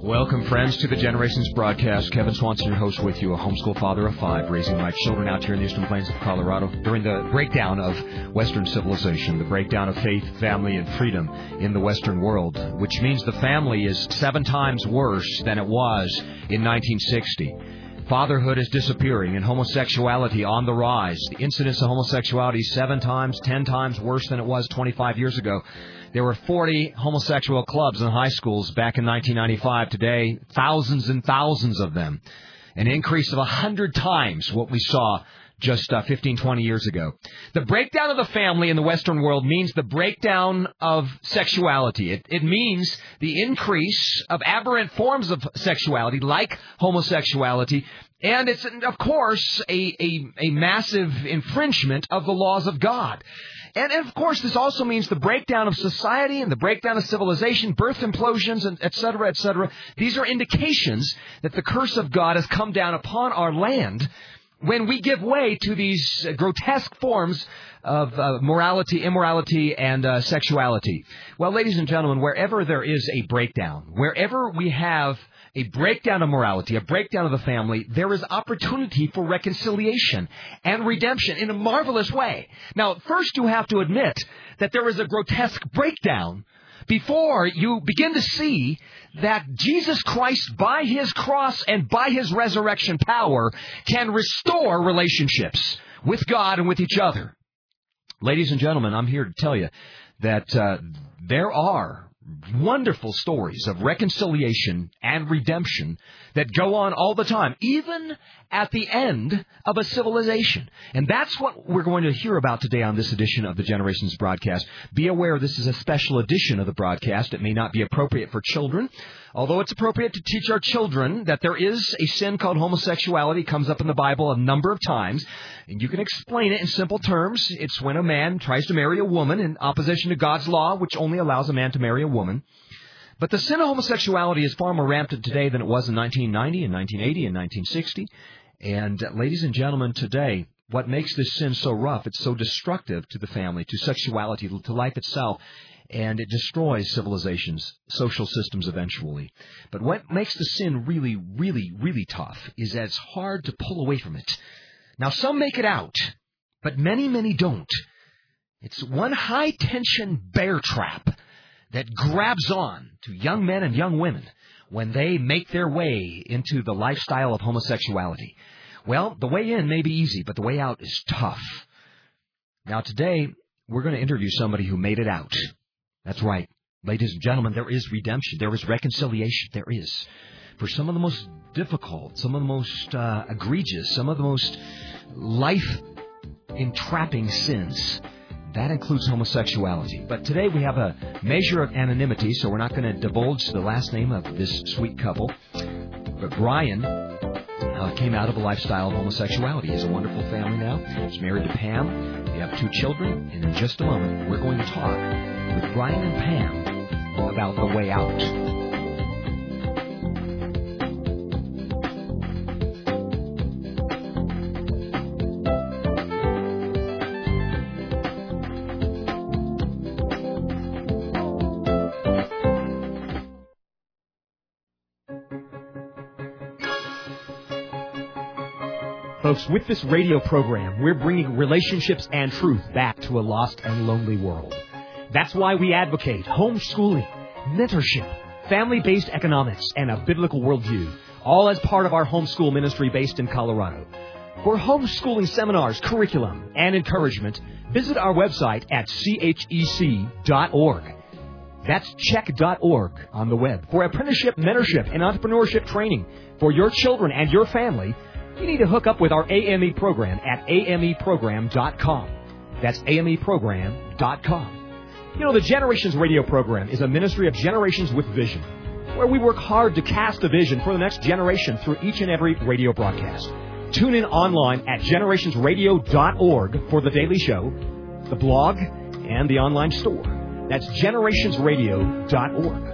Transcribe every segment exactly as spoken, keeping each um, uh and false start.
Welcome, friends, to the Generations broadcast. Kevin Swanson, your host, with you, a homeschool father of five, raising my children out here in the Eastern Plains of Colorado during the breakdown of Western civilization, the breakdown of faith, family, and freedom in the Western world, which means the family is seven times worse than it was in nineteen sixty. Fatherhood is disappearing and homosexuality on the rise. The incidence of homosexuality is seven times, ten times worse than it was twenty-five years ago. There were forty homosexual clubs in high schools back in nineteen ninety-five. Today, thousands and thousands of them. An increase of one hundred times what we saw just uh, fifteen, twenty years ago. The breakdown of the family in the Western world means the breakdown of sexuality. It, it means the increase of aberrant forms of sexuality, like homosexuality. And it's, of course, a, a, a massive infringement of the laws of God. And, and, of course, this also means the breakdown of society and the breakdown of civilization, birth implosions, and et cetera, et cetera. These are indications that the curse of God has come down upon our land when we give way to these grotesque forms of uh, morality, immorality, and uh, sexuality. Well, ladies and gentlemen, wherever there is a breakdown, wherever we have a breakdown of morality, a breakdown of the family, there is opportunity for reconciliation and redemption in a marvelous way. Now, first you have to admit that there is a grotesque breakdown before you begin to see that Jesus Christ, by His cross and by His resurrection power, can restore relationships with God and with each other. Ladies and gentlemen, I'm here to tell you that uh, there are wonderful stories of reconciliation and redemption that go on all the time, even at the end of a civilization. And that's what we're going to hear about today on this edition of the Generations broadcast. Be aware this is a special edition of the broadcast. It may not be appropriate for children, although it's appropriate to teach our children that there is a sin called homosexuality. It comes up in the Bible a number of times, and you can explain it in simple terms. It's when a man tries to marry a woman in opposition to God's law, which only allows a man to marry a woman. But the sin of homosexuality is far more rampant today than it was in nineteen ninety and nineteen eighty and nineteen sixty. And, uh, ladies and gentlemen, today, what makes this sin so rough, it's so destructive to the family, to sexuality, to life itself, and it destroys civilizations, social systems eventually. But what makes the sin really, really, really tough is that it's hard to pull away from it. Now, some make it out, but many, many don't. It's one high-tension bear trap that grabs on to young men and young women when they make their way into the lifestyle of homosexuality. Well, the way in may be easy, but the way out is tough. Now, today, we're going to interview somebody who made it out. That's right. Ladies and gentlemen, there is redemption. There is reconciliation. There is. For some of the most difficult, some of the most uh, egregious, some of the most life-entrapping sins, that includes homosexuality. But today we have a measure of anonymity, so we're not going to divulge the last name of this sweet couple. But Brian uh, came out of a lifestyle of homosexuality. He has a wonderful family now. He's married to Pam. They have two children. And in just a moment, we're going to talk with Brian and Pam about the way out. Folks, with this radio program, we're bringing relationships and truth back to a lost and lonely world. That's why we advocate homeschooling, mentorship, family-based economics, and a biblical worldview, all as part of our homeschool ministry based in Colorado. For homeschooling seminars, curriculum, and encouragement, visit our website at C H E C dot org. That's check dot org on the web. For apprenticeship, mentorship, and entrepreneurship training for your children and your family, you need to hook up with our A M E program at A M E program dot com. That's A M E program dot com. You know, the Generations radio program is a ministry of generations with vision, where we work hard to cast a vision for the next generation through each and every radio broadcast. Tune in online at generations radio dot org for the daily show, the blog, and the online store. That's generations radio dot org.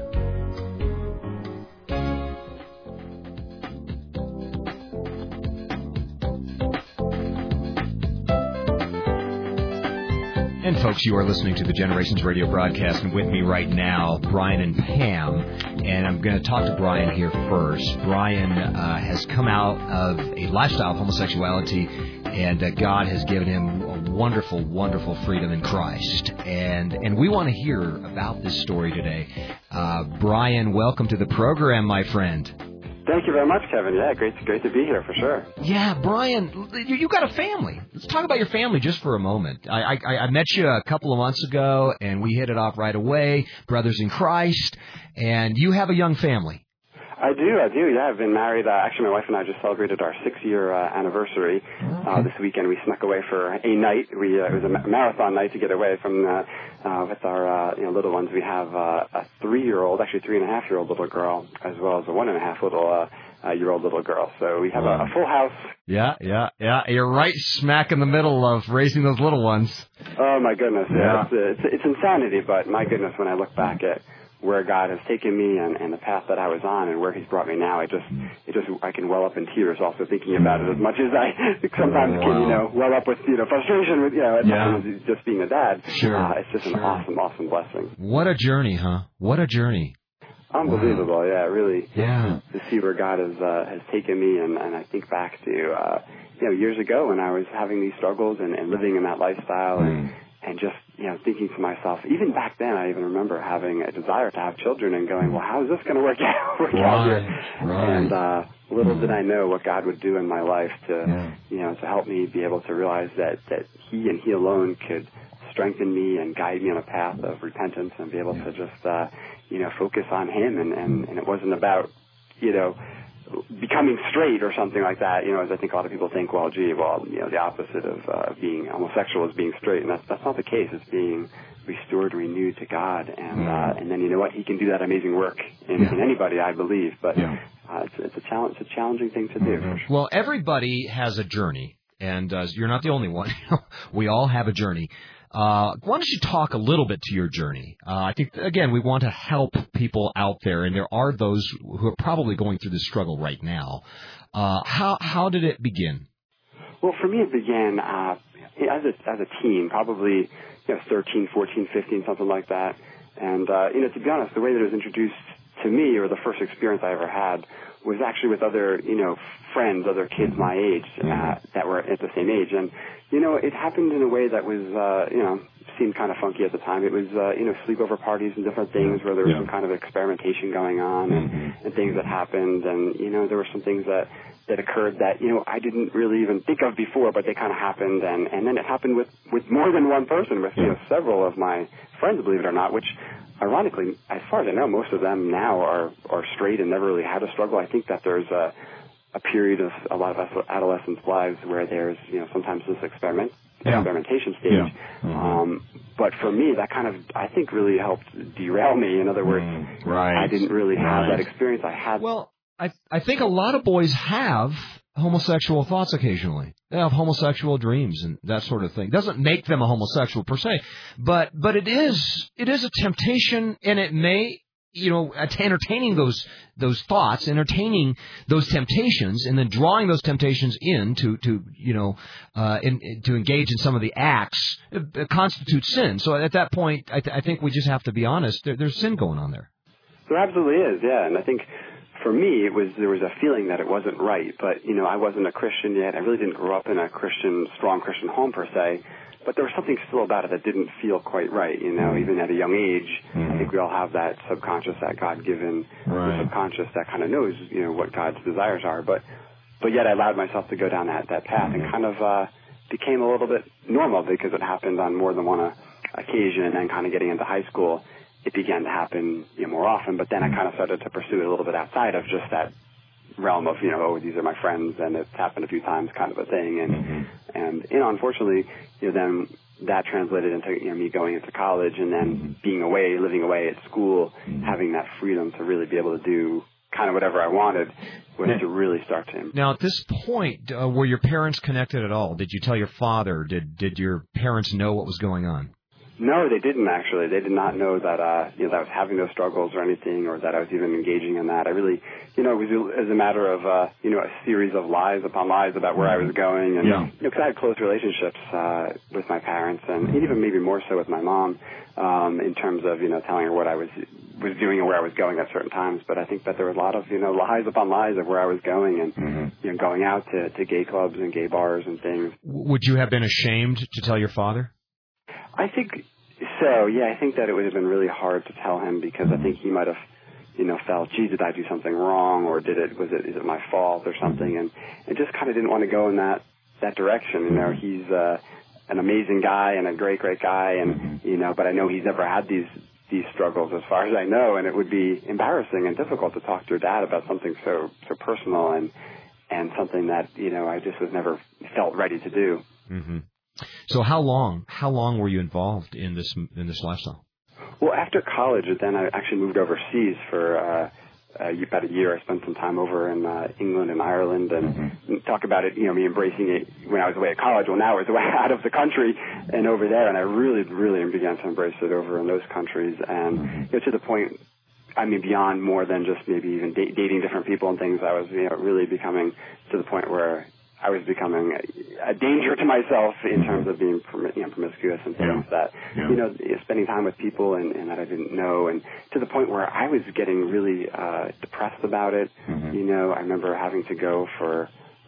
And folks, you are listening to the Generations Radio broadcast, and with me right now, Brian and Pam. And I'm going to talk to Brian here first. Brian uh, has come out of a lifestyle of homosexuality, and uh, God has given him a wonderful, wonderful freedom in Christ. And and we want to hear about this story today. Uh, Brian, welcome to the program, my friend. Thank you very much, Kevin. Yeah, great, great to be here for sure. Yeah, Brian, you, you got a family. Let's talk about your family just for a moment. I, I, I met you a couple of months ago, and we hit it off right away, brothers in Christ, and you have a young family. I do, I do, yeah. I've been married. Uh, actually, my wife and I just celebrated our six-year uh, anniversary. Uh, this weekend we snuck away for a night. We uh, It was a ma- marathon night to get away from uh, uh, with our uh, you know, little ones. We have uh, a three-year-old, actually three-and-a-half-year-old little girl, as well as a one-and-a-half little uh, uh, year old little girl. So we have a, a full house. Yeah, yeah, yeah. You're right smack in the middle of raising those little ones. Oh, my goodness. Yeah. Yeah. It's, it's, it's insanity, but my goodness, when I look back at where God has taken me and, and the path that I was on and where He's brought me now, I just, it just, I can well up in tears also thinking about it, as much as I sometimes can, you know, well up with, you know, frustration with, you know, at Yeah. times just being a dad. Sure. Uh, it's just an Sure. awesome, awesome blessing. What a journey, huh? What a journey. Unbelievable, yeah, really. Yeah. To see where God has uh, has taken me, and, and I think back to, uh, you know, years ago when I was having these struggles and, and living in that lifestyle and, and just, you know, thinking to myself, even back then, I even remember having a desire to have children and going, well, how is this going to work out, work Right, out here? right. And uh, little did I know what God would do in my life to, Yeah. you know, to help me be able to realize that, that He and He alone could strengthen me and guide me on a path of repentance and be able to just, uh, you know, focus on Him. And, and, and it wasn't about, you know, becoming straight or something like that, you know, as I think a lot of people think, well, gee, well, you know, the opposite of uh, being homosexual is being straight, and that's that's not the case. It's being restored, renewed to God, and uh, and then you know what, He can do that amazing work in, Yeah. in anybody, I believe. But Yeah. uh, it's it's a challenge, it's a challenging thing to do. For sure. Well, everybody has a journey, and uh, you're not the only one. We all have a journey. Uh, why don't you talk a little bit to your journey? Uh, I think, again, we want to help people out there, and there are those who are probably going through this struggle right now. Uh, how how did it begin? Well, for me, it began uh, as a as a teen, probably you know, thirteen, fourteen, fifteen, something like that. And uh, you know, to be honest, the way that it was introduced to me, or the first experience I ever had, was actually with other, you know, friends, other kids my age uh, that were at the same age. And, you know, it happened in a way that was, uh, you know, seemed kind of funky at the time. It was, uh, you know, sleepover parties and different things where there was Yeah. some kind of experimentation going on and, Mm-hmm. and things that happened. And, you know, there were some things that, that occurred that, you know, I didn't really even think of before, but they kind of happened. And, and then it happened with, with more than one person, with, you know, several of my friends, believe it or not, which, ironically, as far as I know, most of them now are, are straight and never really had a struggle. I think that there's a, a period of a lot of adolescents' lives where there's, you know, sometimes this experiment, Yeah. experimentation stage. Yeah. Mm-hmm. Um, but for me, that kind of, I think, really helped derail me. In other words, Mm, right. I didn't really have Right. that experience. I had. Well, I I think a lot of boys have homosexual thoughts occasionally. They have homosexual dreams and that sort of thing. Doesn't make them a homosexual per se, but but it is it is a temptation, and it may, you know, entertaining those those thoughts, entertaining those temptations, and then drawing those temptations in to, to you know, uh, in, in, to engage in some of the acts uh, constitutes sin. So at that point, I, th- I think we just have to be honest. There, there's sin going on there. There absolutely is, yeah. And I think for me, it was there was a feeling that it wasn't right. But, you know, I wasn't a Christian yet. I really didn't grow up in a Christian, strong Christian home per se. But there was something still about it that didn't feel quite right, you know, even at a young age. Mm-hmm. I think we all have that subconscious, that God-given Right. subconscious that kind of knows, you know, what God's desires are. But but yet I allowed myself to go down that, that path and kind of uh, became a little bit normal because it happened on more than one uh, occasion. And then kind of getting into high school, it began to happen, you know, more often. But then I kind of started to pursue it a little bit outside of just that realm of, you know, oh, these are my friends, and it's happened a few times kind of a thing. And, Mm-hmm. and you know, unfortunately, you know, then that translated into, you know, me going into college and then Mm-hmm. being away, living away at school, having that freedom to really be able to do kind of whatever I wanted was to really start to. Now, at this point, uh, were your parents connected at all? Did you tell your father? Did did your parents know what was going on? No, they didn't actually. They did not know that uh, you know that I was having those struggles or anything, or that I was even engaging in that. I really, you know, it was as a matter of uh, you know a series of lies upon lies about where I was going, and yeah. you know, because I had close relationships uh, with my parents, and even maybe more so with my mom, um, in terms of you know telling her what I was was doing and where I was going at certain times. But I think that there were a lot of you know lies upon lies of where I was going, and mm-hmm. you know going out to, to gay clubs and gay bars and things. Would you have been ashamed to tell your father? I think so, yeah. I think that it would have been really hard to tell him, because I think he might have, you know, felt, gee, did I do something wrong, or did it, was it, is it my fault or something? And, and just kind of didn't want to go in that, that direction. You know, he's uh, an amazing guy and a great, great guy, and, you know, but I know he's never had these, these struggles as far as I know, and it would be embarrassing and difficult to talk to your dad about something so, so personal and, and something that, you know, I just was never felt ready to do. Mm-hmm. So how long, how long were you involved in this in this lifestyle? Well, after college, then I actually moved overseas for uh, uh, about a year. I spent some time over in uh, England and Ireland, and mm-hmm. talk about it, you know, me embracing it when I was away at college. Well, now I was away out of the country and over there, and I really, really began to embrace it over in those countries, and mm-hmm. you know, to the point, I mean, beyond more than just maybe even da- dating different people and things, I was, you know, really becoming to the point where I was becoming a, a danger to myself in terms of being prom- you know, promiscuous and things yeah. that, yeah. you know, spending time with people and, and that I didn't know, and to the point where I was getting really uh, depressed about it. Mm-hmm. You know, I remember having to go for,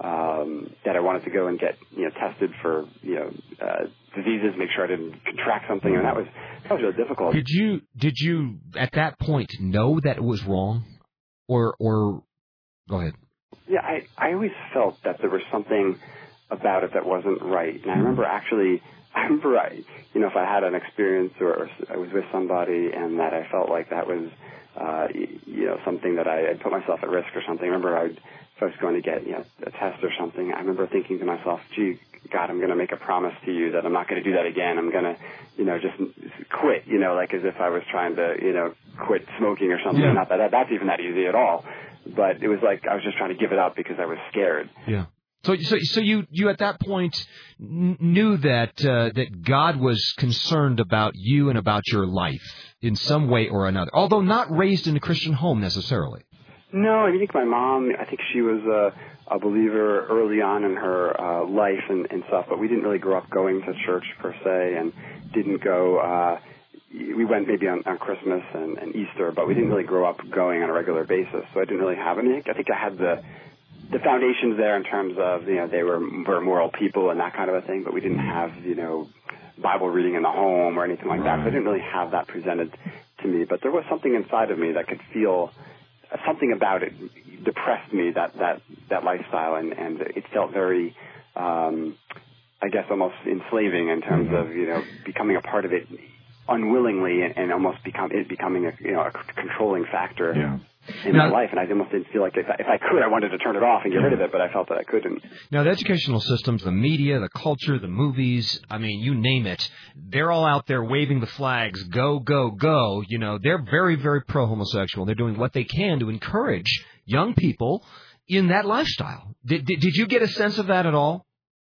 um, that I wanted to go and get, you know, tested for, you know, uh, diseases, make sure I didn't contract something, and that was, that was really difficult. Did you, did you at that point know that it was wrong? Or, or, go ahead. Yeah, I, I always felt that there was something about it that wasn't right. And I remember actually, I remember, I, you know, if I had an experience or I was with somebody and that I felt like that was, uh, you know, something that I had put myself at risk or something. I remember I would, if I was going to get, you know, a test or something, I remember thinking to myself, gee, God, I'm going to make a promise to you that I'm not going to do that again. I'm going to, you know, just quit, you know, like as if I was trying to, you know, quit smoking or something. Yeah. Not that, that that's even that easy at all. But it was like I was just trying to give it up because I was scared. Yeah. So, so, so you, you at that point n- knew that uh, that God was concerned about you and about your life in some way or another, although not raised in a Christian home necessarily. No, I think my mom, I think she was a, a believer early on in her uh, life and, and stuff, but we didn't really grow up going to church per se, and didn't go. Uh, we went maybe on, on Christmas and, and Easter, but we didn't really grow up going on a regular basis. So I didn't really have any. I think I had the the foundations there in terms of, you know, they were, were moral people and that kind of a thing, but we didn't have, you know, Bible reading in the home or anything like that. So I didn't really have that presented to me. But there was something inside of me that could feel, something about it depressed me, that, that, that lifestyle, and, and it felt very, um, I guess, almost enslaving in terms of, you know, becoming a part of it unwillingly and, and almost become it becoming a, you know, a controlling factor. Yeah. In now, my life, and I almost didn't feel like if I, if I could, I wanted to turn it off and get rid of it, but I felt that I couldn't. Now, the educational systems, the media, the culture, the movies, I mean, you name it, they're all out there waving the flags, go, go, go. You know, they're very, very pro-homosexual. They're doing what they can to encourage young people in that lifestyle. Did, did, did you get a sense of that at all?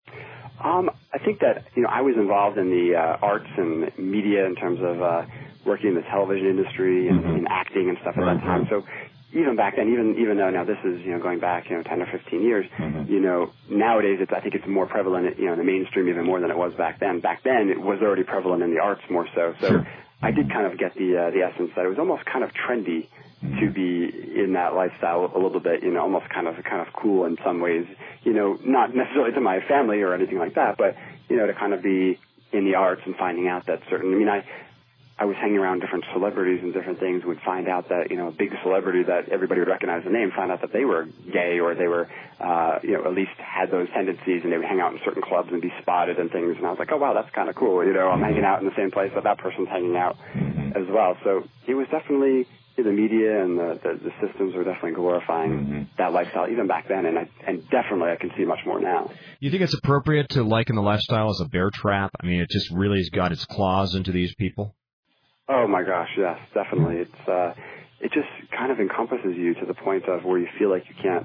Um, I think that, you know, I was involved in the uh, arts and media in terms of uh, working in the television industry and, mm-hmm. and acting and stuff at right. that time. So even back then, even even though now this is, you know, going back, you know, ten or fifteen years, mm-hmm. you know, nowadays it's, I think it's more prevalent, you know, in the mainstream even more than it was back then. Back then it was already prevalent in the arts more so. So sure. I did kind of get the uh, the essence that it was almost kind of trendy mm-hmm. to be in that lifestyle a little bit, you know, almost kind of kind of cool in some ways, you know, not necessarily to my family or anything like that, but, you know, to kind of be in the arts and finding out that certain, I mean, I, I was hanging around different celebrities and different things, would find out that, you know, a big celebrity that everybody would recognize the name, find out that they were gay or they were, uh, you know, at least had those tendencies, and they would hang out in certain clubs and be spotted and things. And I was like, oh, wow, that's kind of cool. You know, I'm hanging out in the same place that that person's hanging out as well. So it was definitely, the media and the, the, the systems were definitely glorifying mm-hmm. that lifestyle even back then, and I, and definitely I can see much more now. You think it's appropriate to liken the lifestyle as a bear trap? I mean, it just really has got its claws into these people? Oh my gosh, yes, definitely. It's uh, it just kind of encompasses you to the point of where you feel like you can't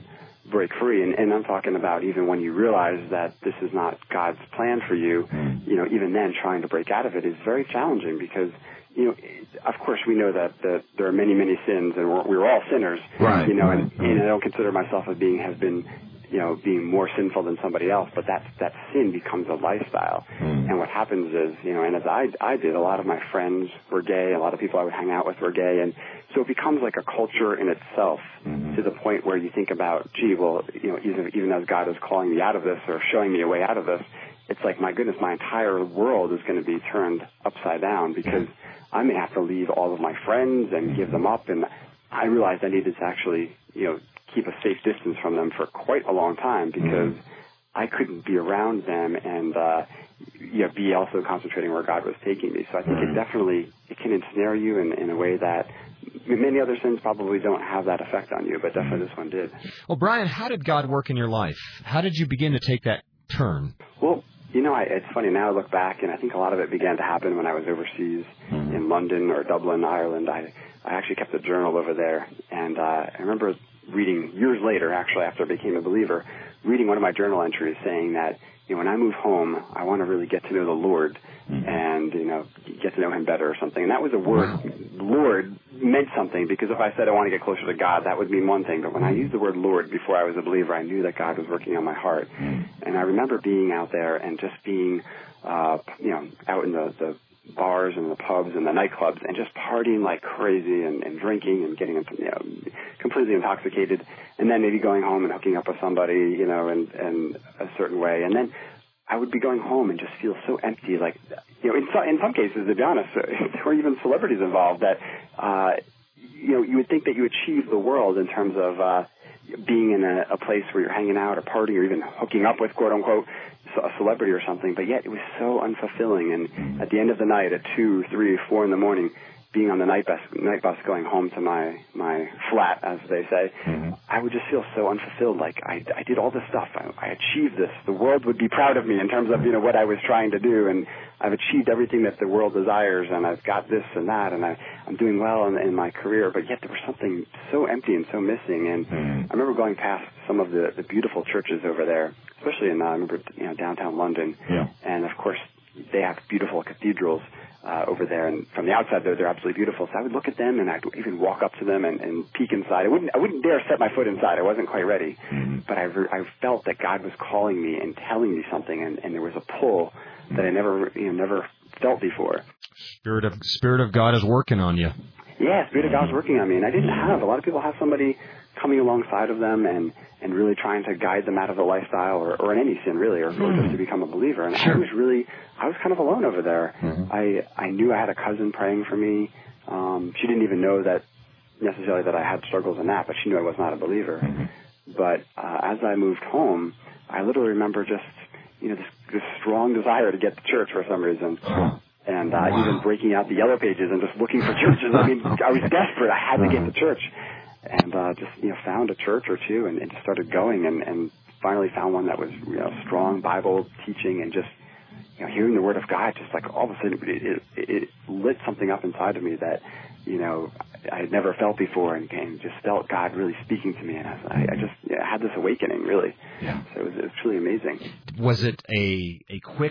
break free. And, and I'm talking about even when you realize that this is not God's plan for you, you know, even then trying to break out of it is very challenging because, you know, of course we know that, that there are many, many sins and we're, we're all sinners, right, you know, right, and, right. and I don't consider myself as being, has been, you know, being more sinful than somebody else, but that, that sin becomes a lifestyle. Mm. And what happens is, you know, and as I, I did, a lot of my friends were gay, a lot of people I would hang out with were gay, and so it becomes like a culture in itself mm-hmm. to the point where you think about, gee, well, you know, even, even as God is calling me out of this or showing me a way out of this, it's like, my goodness, my entire world is going to be turned upside down because I may have to leave all of my friends and give them up, and I realized I needed to actually, you know, keep a safe distance from them for quite a long time because mm-hmm. I couldn't be around them and, uh, you know, be also concentrating where God was taking me. So I think mm-hmm. it definitely, it can ensnare you in, in a way that many other sins probably don't have that effect on you, but definitely this one did. Well, Brian, how did God work in your life? How did you begin to take that turn? Well, you know, I, it's funny now I look back, and I think a lot of it began to happen when I was overseas mm-hmm. in London or Dublin, Ireland. I, I actually kept a journal over there, and uh, I remember reading years later, actually, after I became a believer, reading one of my journal entries saying that, you know, when I move home, I want to really get to know the Lord mm-hmm. and, you know, get to know Him better or something. And that was a word, wow. Lord, meant something, because if I said I want to get closer to God, that would mean one thing. But when I used the word Lord before I was a believer, I knew that God was working on my heart. Mm-hmm. And I remember being out there and just being, uh, you know, out in the, the bars and the pubs and the nightclubs and just partying like crazy and, and drinking and getting, you know, completely intoxicated, and then maybe going home and hooking up with somebody, you know, in, in a certain way. And then I would be going home and just feel so empty, like, you know, in some, in some cases, to be honest, there were even celebrities involved that, uh, you know, you would think that you achieved the world in terms of uh, being in a, a place where you're hanging out or partying or even hooking up with, quote unquote, a celebrity or something, but yet it was so unfulfilling. And at the end of the night, at two, three, four in the morning, being on the night bus, night bus going home to my, my flat, as they say, mm-hmm. I would just feel so unfulfilled. Like I, I did all this stuff. I, I achieved this. The world would be proud of me in terms of, you know, what I was trying to do. And I've achieved everything that the world desires. And I've got this and that. And I, I'm doing well in, in my career. But yet there was something so empty and so missing. And mm-hmm. I remember going past some of the, the beautiful churches over there, especially in, uh, I remember, you know, downtown London. Yeah. And of course, they have beautiful cathedrals uh, over there, and from the outside, though, they're absolutely beautiful. So I would look at them, and I'd even walk up to them and, and peek inside. I wouldn't, I wouldn't dare set my foot inside. I wasn't quite ready, mm-hmm. but I, re- I felt that God was calling me and telling me something, and, and there was a pull mm-hmm. that I never, you know, never felt before. Spirit of Spirit of God is working on you. Yeah, Spirit of God is working on me, and I didn't have. A lot of people have somebody coming alongside of them and, and really trying to guide them out of the lifestyle or, or in any sin, really, or, mm-hmm. or just to become a believer. And sure. I was really, I was kind of alone over there. Mm-hmm. I, I knew I had a cousin praying for me. Um, she didn't even know that necessarily that I had struggles in that, but she knew I was not a believer. Mm-hmm. But uh, as I moved home, I literally remember just, you know, this, this strong desire to get to church for some reason. Huh. And uh, wow. even breaking out the yellow pages and just looking for churches. I mean, I was desperate. I had to get to church. And uh, just, you know, found a church or two and, and just started going and, and finally found one that was, you know, strong Bible teaching and just, you know, hearing the Word of God, just like all of a sudden it, it, it lit something up inside of me that, you know, I had never felt before and, and just felt God really speaking to me. And I, I just yeah, had this awakening, really. Yeah. So it was, it was truly amazing. Was it a, a quick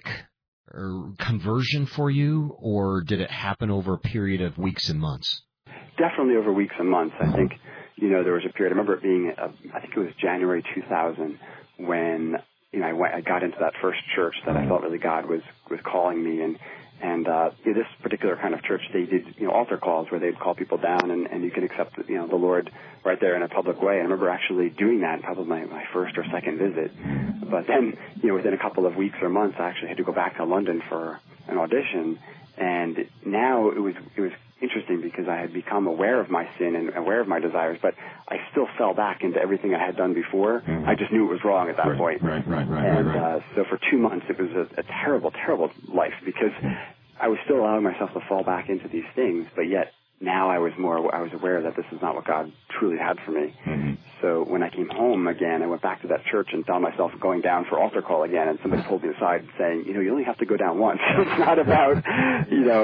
conversion for you, or did it happen over a period of weeks and months? Definitely over weeks and months. I think, you know, there was a period, I remember it being, uh, I think it was January two thousand when, you know, I went, I got into that first church that I felt really God was, was calling me. And, and, uh, you know, this particular kind of church, they did, you know, altar calls where they'd call people down and, and you can accept, you know, the Lord right there in a public way. I remember actually doing that in probably my, my first or second visit. But then, you know, within a couple of weeks or months, I actually had to go back to London for an audition. And now it was, it was interesting because I had become aware of my sin and aware of my desires, but I still fell back into everything I had done before. Mm-hmm. I just knew it was wrong at that right, point. Right, right, right, and, right, right. Uh, so for two months, it was a, a terrible, terrible life because I was still allowing myself to fall back into these things, but yet now I was more, I was aware that this is not what God truly had for me. Mm-hmm. So when I came home again, I went back to that church and found myself going down for altar call again, and somebody pulled me aside saying, you know, you only have to go down once. It's not about, you know,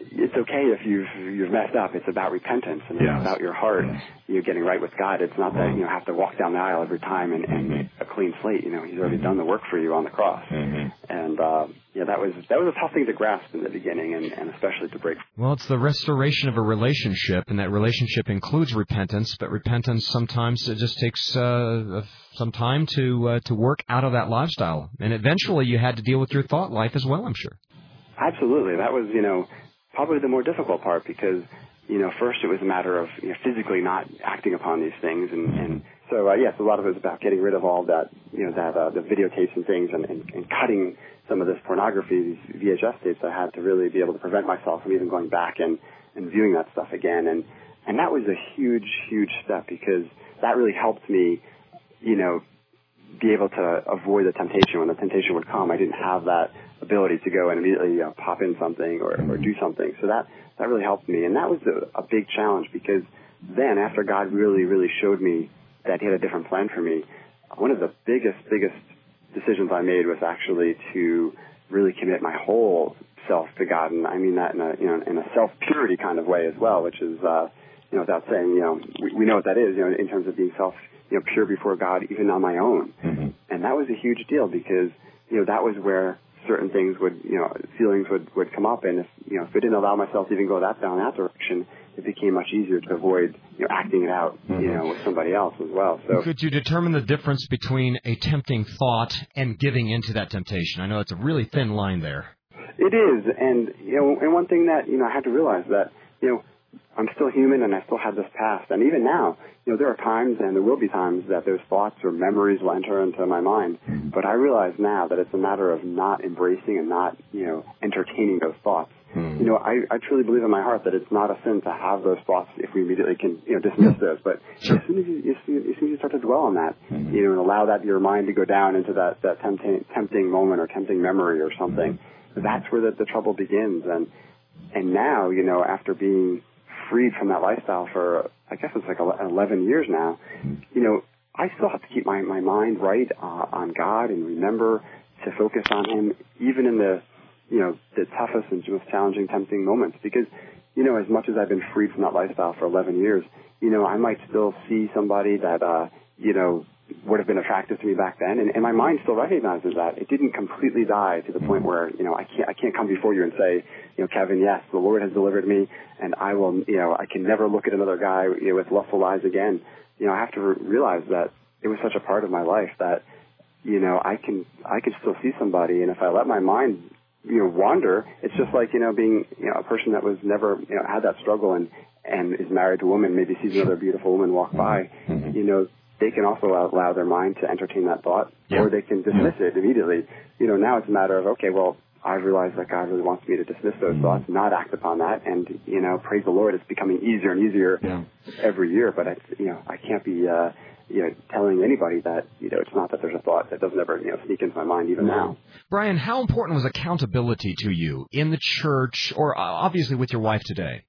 it's okay if you've you've messed up. It's about repentance and yes. it's about your heart. Yes. You're getting right with God. It's not that you know have to walk down the aisle every time and, and mm-hmm. a clean slate. You know, He's already done the work for you on the cross. Mm-hmm. And uh, yeah, that was that was a tough thing to grasp in the beginning, and, and especially to break. Well, it's the restoration of a relationship, and that relationship includes repentance. But repentance sometimes it just takes uh, some time to uh, to work out of that lifestyle, and eventually you had to deal with your thought life as well, I'm sure. Absolutely, that was you know probably the more difficult part because you know first it was a matter of you know, physically not acting upon these things, and, and so uh, yes, a lot of it was about getting rid of all that you know that uh, the videotapes and things, and, and, and cutting some of this pornography, these V H S tapes. I had to really be able to prevent myself from even going back and, and viewing that stuff again, and and that was a huge, huge step because that really helped me, you know, be able to avoid the temptation. When the temptation would come, I didn't have that ability to go and immediately you know, pop in something or, or do something. So that, that really helped me. And that was a, a big challenge because then after God really, really showed me that He had a different plan for me, one of the biggest, biggest decisions I made was actually to really commit my whole self to God. And I mean that in a, you know, in a self-purity kind of way as well, which is, uh, you know, without saying, you know, we, we know what that is, you know, in terms of being self, you know, pure before God, even on my own. Mm-hmm. And that was a huge deal because, you know, that was where certain things would, you know, feelings would, would come up. And if, you know, if I didn't allow myself to even go that down that direction, it became much easier to avoid, you know, acting it out, mm-hmm. you know, with somebody else as well. So, could you determine the difference between a tempting thought and giving into that temptation? I know it's a really thin line there. It is, and you know, and one thing that you know I had to realize that you know I'm still human and I still have this past, and even now, you know, there are times and there will be times that those thoughts or memories will enter into my mind. Mm-hmm. But I realize now that it's a matter of not embracing and not you know entertaining those thoughts. Mm-hmm. You know, I, I truly believe in my heart that it's not a sin to have those thoughts if we immediately can, you know, dismiss yeah. those. But sure. as soon as you, as soon as you start to dwell on that, mm-hmm. you know, and allow that your mind to go down into that, that tempting, tempting moment or tempting memory or something, mm-hmm. that's where the, the trouble begins. And, and now, you know, after being freed from that lifestyle for, I guess it's like eleven years now, mm-hmm. you know, I still have to keep my, my mind right uh, on God and remember to focus on Him, even in the, you know, the toughest and most challenging, tempting moments. Because, you know, as much as I've been freed from that lifestyle for eleven years, you know, I might still see somebody that, uh, you know, would have been attractive to me back then. And, and my mind still recognizes that. It didn't completely die to the point where, you know, I can't, I can't come before you and say, you know, Kevin, yes, the Lord has delivered me and I will, you know, I can never look at another guy, you know, with lustful eyes again. You know, I have to re- realize that it was such a part of my life that, you know, I can, I can still see somebody. And if I let my mind, you know, wander, it's just like, you know, being, you know, a person that was never, you know, had that struggle and, and is married to a woman, maybe sees another beautiful woman walk by, mm-hmm. you know, they can also allow their mind to entertain that thought, yeah. or they can dismiss yeah. it immediately. You know, now it's a matter of, okay, well, I realize that God really wants me to dismiss those mm-hmm. thoughts, not act upon that, and, you know, praise the Lord, it's becoming easier and easier yeah. every year, but, I, you know, I can't be, uh, you know, telling anybody that, you know, it's not that there's a thought that doesn't ever, you know, sneak into my mind even now. Brian, how important was accountability to you in the church or uh, obviously with your wife today?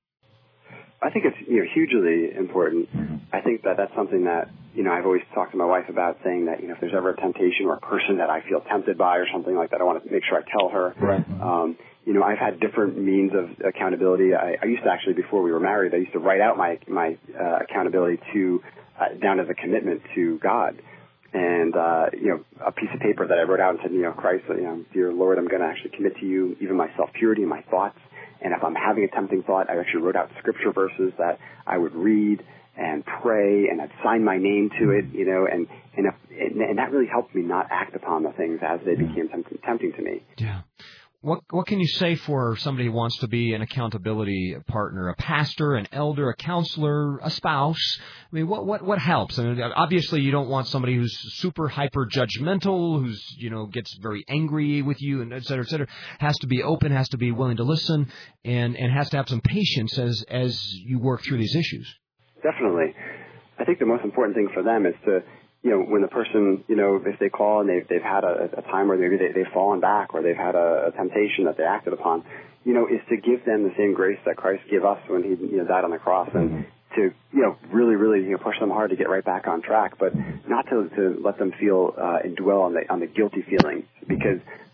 I think it's, you know, hugely important. Mm-hmm. I think that that's something that, you know, I've always talked to my wife about, saying that, you know, if there's ever a temptation or a person that I feel tempted by or something like that, I want to make sure I tell her. Right. Um, you know, I've had different means of accountability. I, I used to actually, before we were married, I used to write out my, my uh, accountability to, uh, down as a commitment to God. And, uh, you know, a piece of paper that I wrote out and said, you know, Christ, you know, dear Lord, I'm going to actually commit to you even my self-purity and my thoughts. And if I'm having a tempting thought, I actually wrote out scripture verses that I would read and pray, and I'd sign my name to it, you know, and and, if, and that really helped me not act upon the things as they became tempting, tempting to me. Yeah. What what can you say for somebody who wants to be an accountability partner, a pastor, an elder, a counselor, a spouse? I mean, what what what helps? I mean, obviously, you don't want somebody who's super hyper judgmental, who's you know gets very angry with you, and et cetera, et cetera. Has to be open, has to be willing to listen, and and has to have some patience as as you work through these issues. Definitely, I think the most important thing for them is to, you know, when the person, you know, if they call and they've, they've had a, a time where maybe they, they've fallen back or they've had a, a temptation that they acted upon, you know, is to give them the same grace that Christ gave us when He, you know, died on the cross, and mm-hmm. to, you know, really, really, you know, push them hard to get right back on track, but not to, to let them feel uh, and dwell on the on the guilty feelings, because I see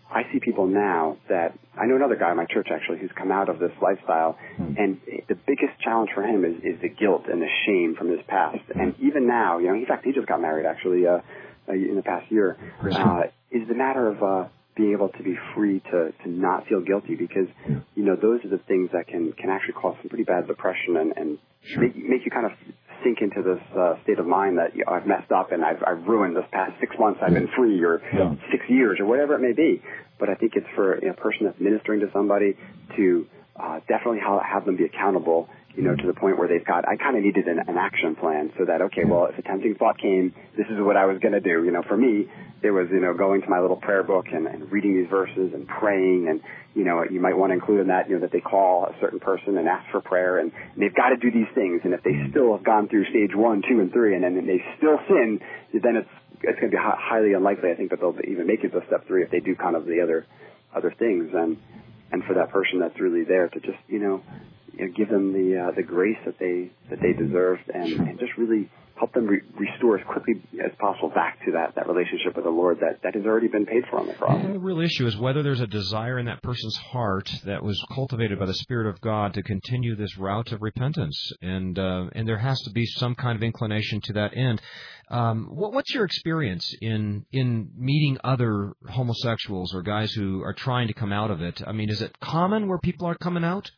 people now that, I know another guy in my church actually who's come out of this lifestyle, mm. and the biggest challenge for him is, is the guilt and the shame from his past. Mm. And even now, you know, in fact, he just got married actually uh, in the past year, uh, is the matter of uh, being able to be free to, to not feel guilty, because, yeah. you know, those are the things that can, can actually cause some pretty bad depression and, and sure. make, make you kind of sink into this uh, state of mind that, you know, I've messed up and I've, I've ruined this past six months I've been free, or yeah. six years or whatever it may be. But I think it's for a person that's ministering to somebody to uh, definitely have, have them be accountable, you know, to the point where they've got, I kind of needed an, an action plan so that, okay, well, if a tempting thought came, this is what I was going to do. You know, for me, it was, you know, going to my little prayer book and, and reading these verses and praying. And, you know, you might want to include in that, you know, that they call a certain person and ask for prayer, and, and they've got to do these things. And if they still have gone through stage one, two, and three, and then they still sin, then it's, it's going to be hi- highly unlikely, I think, that they'll even make it to step three if they do kind of the other, other things. And, and for that person that's really there to just, you know, You know, give them the uh, the grace that they that they deserve, and, sure. and just really help them re- restore as quickly as possible back to that, that relationship with the Lord that, that has already been paid for on the cross. And the real issue is whether there's a desire in that person's heart that was cultivated by the Spirit of God to continue this route of repentance, and uh, and there has to be some kind of inclination to that end. Um, what, what's your experience in in meeting other homosexuals or guys who are trying to come out of it? I mean, is it common where people are coming out?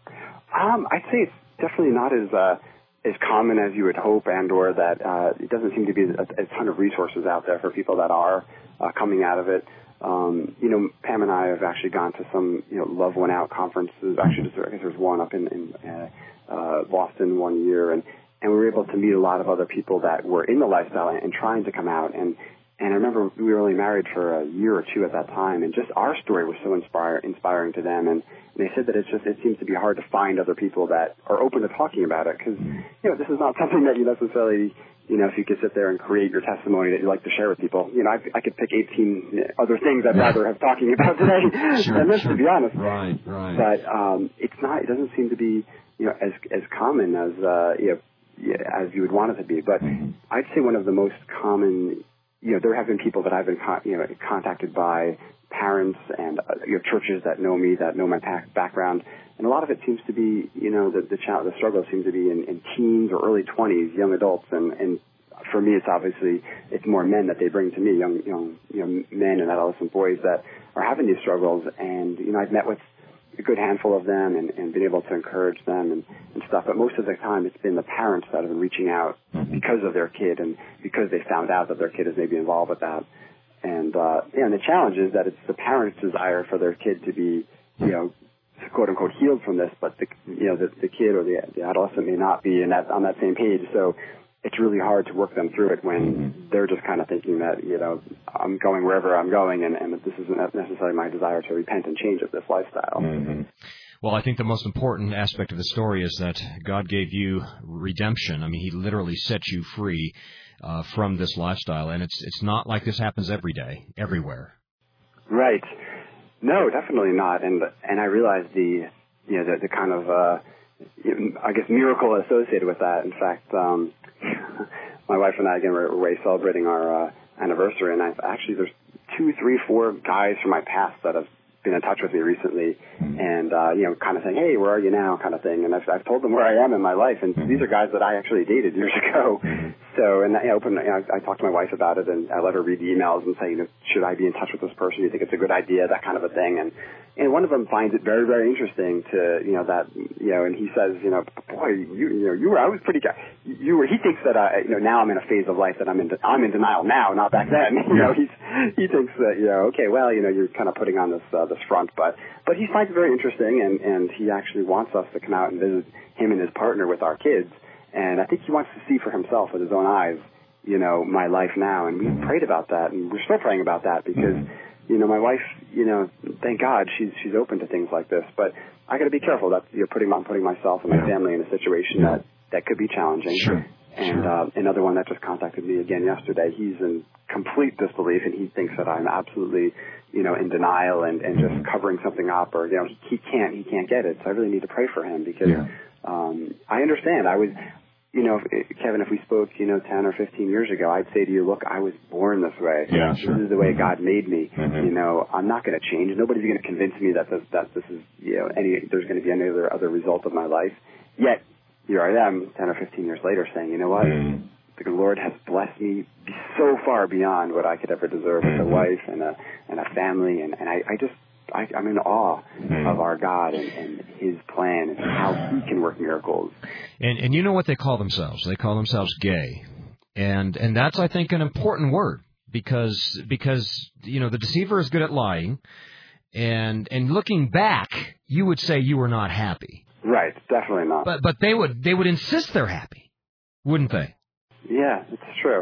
Um, I'd say it's definitely not as uh, as common as you would hope, and or that uh, it doesn't seem to be a, a ton of resources out there for people that are uh, coming out of it. Um, you know, Pam and I have actually gone to some, you know, Love Went Out conferences. Actually, I guess there's one up in, in uh, uh, Boston one year, and, and we were able to meet a lot of other people that were in the lifestyle and, and trying to come out. And And I remember we were only married for a year or two at that time, and just our story was so inspire, inspiring to them. And, and they said that it's just, it seems to be hard to find other people that are open to talking about it, because, you know, this is not something that you necessarily, you know, if you could sit there and create your testimony that you like to share with people. You know, I, I could pick eighteen other things I'd rather have talking about today sure, than this, sure. to be honest. Right, right. But um, it's not, it doesn't seem to be, you know, as as common as, uh, you know, as you would want it to be. But mm-hmm. I'd say one of the most common, you know, there have been people that I've been, con- you know, contacted by, parents and uh, you know, churches that know me, that know my pack- background, and a lot of it seems to be, you know, the the, ch- the struggle seems to be in, in teens or early twenties, young adults, and, and for me, it's obviously it's more men that they bring to me, young young you know men and adolescent boys that are having these struggles, and you know, I've met with a good handful of them and, and been able to encourage them and, and stuff. But most of the time, it's been the parents that have been reaching out mm-hmm. because of their kid and because they found out that their kid is maybe involved with that. And, uh, yeah, and the challenge is that it's the parents' desire for their kid to be, you know, quote unquote healed from this, but the, you know, the, the kid or the, the adolescent may not be in that, on that same page. So it's really hard to work them through it when mm-hmm. they're just kind of thinking that, you know, I'm going wherever I'm going, and, and this isn't necessarily my desire to repent and change of this lifestyle. Mm-hmm. Well, I think the most important aspect of the story is that God gave you redemption. I mean, He literally set you free uh, from this lifestyle, and it's it's not like this happens every day, everywhere. Right. No, definitely not. And and I realize the you know the, the kind of uh, I guess miracle associated with that. In fact, um, my wife and I again were away celebrating our uh, anniversary, and I've actually there's two, three, four guys from my past that have been in touch with me recently, and uh, you know, kind of saying, "Hey, where are you now?" kind of thing. And I've, I've told them where I am in my life, and these are guys that I actually dated years ago. So, and I opened, you know, I talked to my wife about it, and I let her read the emails and say, you know, should I be in touch with this person? Do you think it's a good idea? That kind of a thing. And and one of them finds it very, very interesting to, you know, that, you know, and he says, you know, boy, you, you know, you were, I was pretty, you were. He thinks that, I, you know, now I'm in a phase of life that I'm in, I'm in denial now, not back then. You know, he's he thinks that, you know, okay, well, you know, you're kind of putting on this uh, this front, but but he finds it very interesting, and and he actually wants us to come out and visit him and his partner with our kids. And I think he wants to see for himself with his own eyes, you know, my life now. And we prayed about that, and we're still praying about that because, you know, my wife, you know, thank God she's she's open to things like this. But I got to be careful that you're putting I'm putting myself and my family in a situation that that could be challenging. Sure. And sure. Uh, another one that just contacted me again yesterday. He's in complete disbelief, and he thinks that I'm absolutely, you know, in denial and and just covering something up, or you know, he, he can't he can't get it. So I really need to pray for him because. Yeah. Um, I understand. I was, you know, if, Kevin, if we spoke, you know, ten or fifteen years ago, I'd say to you, look, I was born this way. Yeah, this sure. is the way God made me. Mm-hmm. You know, I'm not going to change. Nobody's going to convince me that this, that this is, you know, any, there's going to be any other, other result of my life. Yet, here I am, ten or fifteen years later, saying, you know what? Mm-hmm. The Lord has blessed me so far beyond what I could ever deserve mm-hmm. with a wife and a, and a family. And, and I, I just, I, I'm in awe mm-hmm. of our God and, and His plan and how He can work miracles. And and you know what they call themselves? They call themselves gay, and and that's, I think, an important word because because you know the deceiver is good at lying, and and looking back, you would say you were not happy. Right, definitely not. But but they would they would insist they're happy, wouldn't they? Yeah, it's true.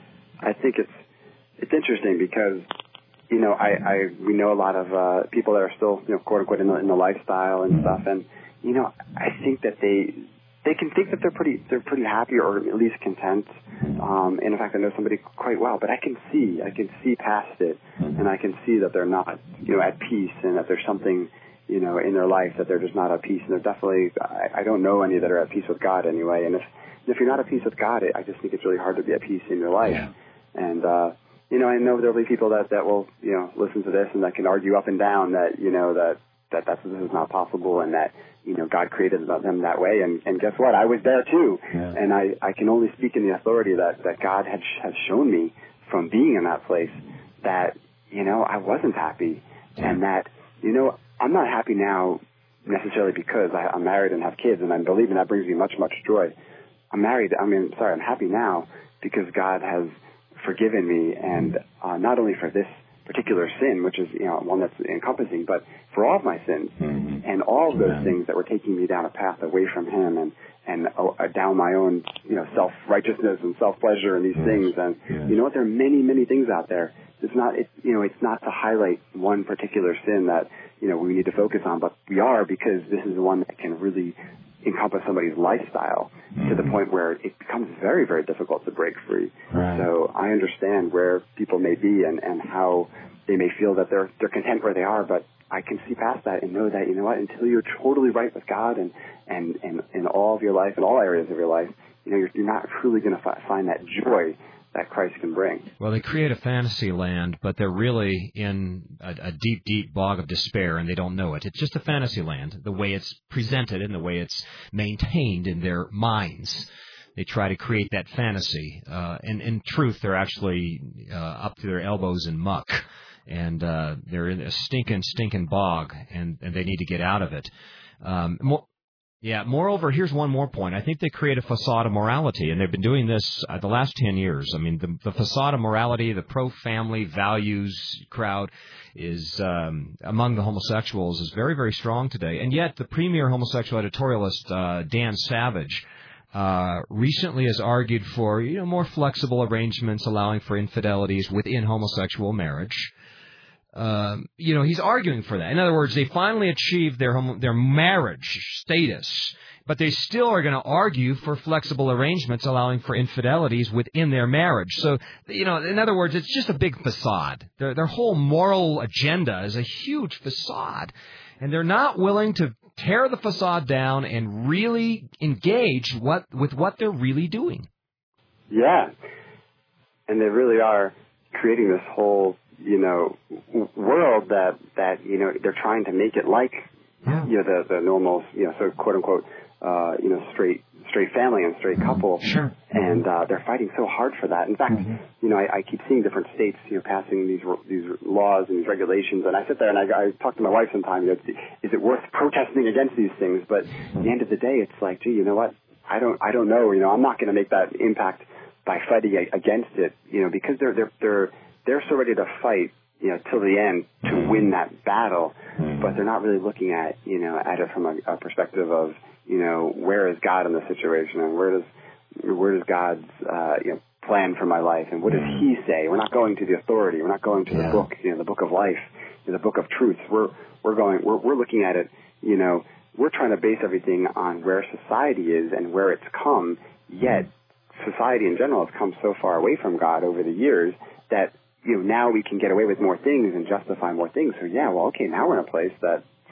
I think it's it's interesting because. You know, I, I we know a lot of uh, people that are still, you know, quote unquote, in the, in the lifestyle and stuff, and you know, I think that they they can think that they're pretty they're pretty happy or at least content. Um, and in fact, I know somebody quite well, but I can see I can see past it, and I can see that they're not, you know, at peace, and that there's something, you know, in their life that they're just not at peace, and they're definitely I, I don't know any that are at peace with God anyway. And if if you're not at peace with God, I just think it's really hard to be at peace in your life, yeah. and. uh You know, I know there'll be people that, that will, you know, listen to this and that can argue up and down that, you know, that, that that's, this is not possible and that, you know, God created them that way. And, and guess what? I was there too. Yeah. And I, I can only speak in the authority that, that God had, has shown me from being in that place that, you know, I wasn't happy yeah. and that, you know, I'm not happy now necessarily because I, I'm married and have kids and I believe that brings me much, much joy. I'm married. I mean, sorry, I'm happy now because God has forgiven me, and uh, not only for this particular sin, which is, you know, one that's encompassing, but for all of my sins mm-hmm. and all of those yeah. things that were taking me down a path away from Him and and uh, down my own, you know, self-righteousness and self-pleasure and these yes. things. And yes. you know what? There are many, many things out there. It's not, it's, you know, it's not to highlight one particular sin that, you know, we need to focus on, but we are because this is the one that can really encompass somebody's lifestyle mm-hmm. to the point where it becomes very, very difficult to break free. Right. So I understand where people may be and, and how they may feel that they're they're content where they are, but I can see past that and know that, you know what, until you're totally right with God and, and, and in all of your life, in all areas of your life, you know, you're, you're not truly going to fi- find that joy that Christ can bring. Well, they create a fantasy land, but they're really in a, a deep, deep bog of despair, and they don't know it. It's just a fantasy land, the way it's presented and the way it's maintained in their minds. They try to create that fantasy. Uh, and in truth, they're actually uh, up to their elbows in muck, and uh, they're in a stinking, stinking bog, and, and they need to get out of it. Um, more, Yeah, moreover, here's one more point. I think they create a facade of morality, and they've been doing this uh, the last ten years. I mean, the, the facade of morality, the pro-family values crowd is, um, among the homosexuals, is very, very strong today. And yet, the premier homosexual editorialist, uh, Dan Savage, uh, recently has argued for, you know, more flexible arrangements allowing for infidelities within homosexual marriage. Um, you know, he's arguing for that. In other words, they finally achieved their home, their marriage status, but they still are going to argue for flexible arrangements allowing for infidelities within their marriage. So, you know, in other words, it's just a big facade. Their, their whole moral agenda is a huge facade, and they're not willing to tear the facade down and really engage what with what they're really doing. Yeah, and they really are creating this whole, you know, world that, that, you know, they're trying to make it like, yeah. you know, the, the normal, you know, sort of quote unquote, uh, you know, straight, straight family and straight couple. Sure. And, uh, they're fighting so hard for that. In fact, mm-hmm. you know, I, I keep seeing different states, you know, passing these, these laws and these regulations. And I sit there and I, I talk to my wife sometimes, you know, is it worth protesting against these things? But at the end of the day, it's like, gee, you know what? I don't, I don't know, you know, I'm not going to make that impact by fighting against it, you know, because they're, they're, they're, they're so ready to fight, you know, till the end to win that battle, but they're not really looking at, you know, at it from a, a perspective of, you know, where is God in the situation and where does, where does God's, uh, you know, plan for my life and what does He say? We're not going to the authority. We're not going to yeah. the book, you know, the book of life, you know, the book of truths. We're, we're going, we're, we're looking at it, you know, we're trying to base everything on where society is and where it's come, yet society in general has come so far away from God over the years that, you know, now we can get away with more things and justify more things. So, yeah, well, okay, now we're in a place that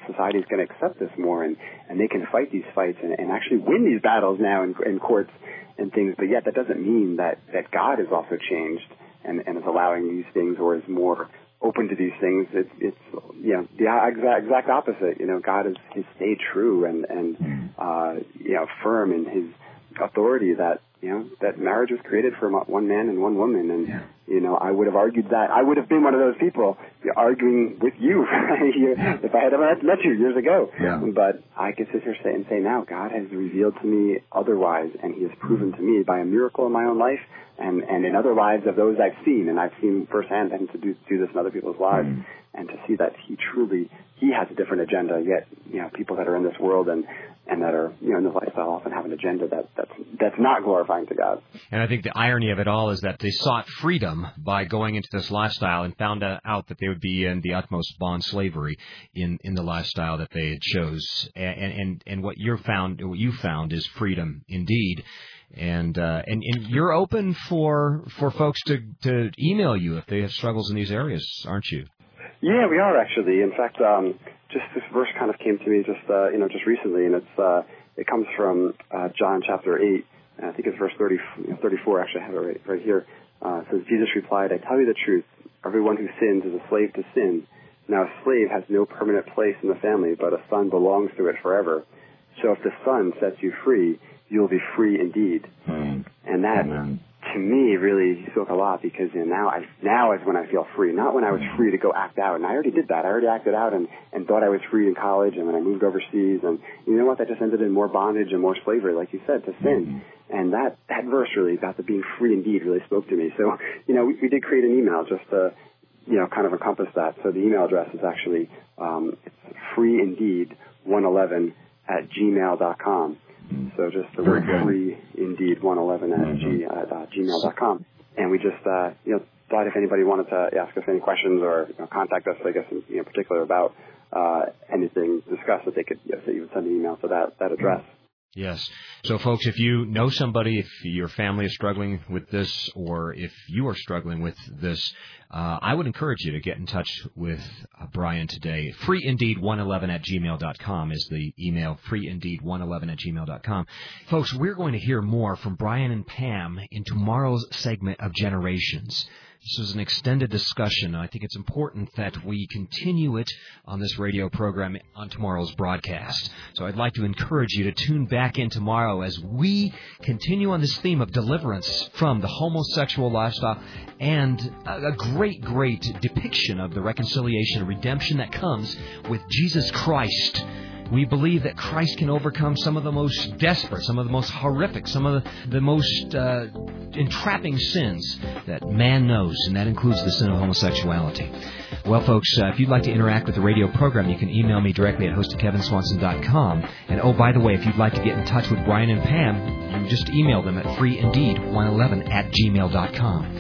society is going to accept this more, and, and they can fight these fights and, and actually win these battles now in, in courts and things. But yet that doesn't mean that, that God has also changed and, and is allowing these things or is more open to these things. It's, it's you know, the exact, exact opposite. You know, God has, has stayed true and, and uh, you know, firm in his authority that, you know, that marriage was created for one man and one woman. And, yeah. you know, I would have argued that. I would have been one of those people arguing with you if I had ever met you years ago. Yeah. But I can sit here say and say now, God has revealed to me otherwise, and he has proven to me by a miracle in my own life and, and in other lives of those I've seen, and I've seen firsthand him to do, do this in other people's lives, mm. and to see that he truly, he has a different agenda, yet, you know, people that are in this world and and that are, you know, in this lifestyle often have an agenda that, that's, that's not glorifying to God. And I think the irony of it all is that they sought freedom by going into this lifestyle and found out that they would be in the utmost bond slavery in, in the lifestyle that they had chose. And, and, and what you found, what you found is freedom indeed. And, uh, and, and you're open for, for folks to, to email you if they have struggles in these areas, aren't you? Yeah, we are actually. In fact, um, just this verse kind of came to me just, uh, you know, just recently, and it's, uh, it comes from, uh, John chapter eight, and I think it's verse thirty, thirty-four, actually I have it right, right here. Uh, it says, Jesus replied, I tell you the truth, everyone who sins is a slave to sin. Now a slave has no permanent place in the family, but a son belongs to it forever. So if the Son sets you free, you'll be free indeed. Mm. And that, Amen. To me, really spoke a lot, because you know, now I now is when I feel free, not when I was free to go act out. And I already did that. I already acted out and, and thought I was free in college, and when I moved overseas. And you know what? That just ended in more bondage and more slavery, like you said, to sin. Mm-hmm. And that, that verse really, about the being free indeed, really spoke to me. So, you know, we, we did create an email just to, you know, kind of encompass that. So the email address is actually um, it's freeindeed one eleven at gmail dot com. So just the word free indeed one eleven at, mm-hmm. g, at uh, gmail dot com. And we just, uh, you know, thought if anybody wanted to ask us any questions or you know, contact us, I guess, in you know, particular about uh, anything discussed, that they could, you know, that you would send an email to that, that address. Yes. So, folks, if you know somebody, if your family is struggling with this, or if you are struggling with this, uh, I would encourage you to get in touch with uh, Brian today. freeindeed one eleven at gmail dot com is the email, freeindeed one eleven at gmail dot com. Folks, we're going to hear more from Brian and Pam in tomorrow's segment of Generations. This is an extended discussion. I think it's important that we continue it on this radio program on tomorrow's broadcast. So I'd like to encourage you to tune back in tomorrow as we continue on this theme of deliverance from the homosexual lifestyle and a, a great, great depiction of the reconciliation and redemption that comes with Jesus Christ. We believe that Christ can overcome some of the most desperate, some of the most horrific, some of the, the most uh, entrapping sins that man knows, and that includes the sin of homosexuality. Well, folks, uh, if you'd like to interact with the radio program, you can email me directly at host at kevin swanson dot com. And, oh, by the way, if you'd like to get in touch with Brian and Pam, you just email them at freeindeed one eleven at gmail dot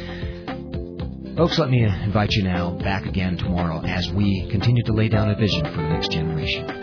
com. Folks, let me invite you now back again tomorrow as we continue to lay down a vision for the next generation.